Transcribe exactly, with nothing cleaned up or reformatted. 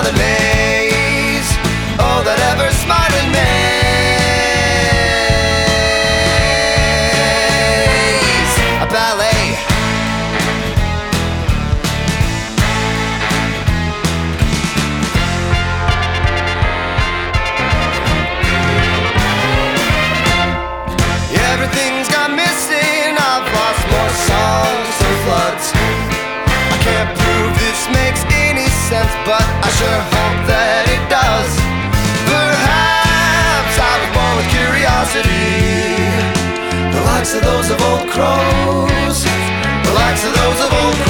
smiling maze, oh, that ever smiling maze. A ballet. Everything's gone missing, I've lost more songs than floods. I can't prove this makes any sense, but I sure hope that it does. Perhaps I was born with curiosity, the likes of those of old crows, the likes of those of old crows.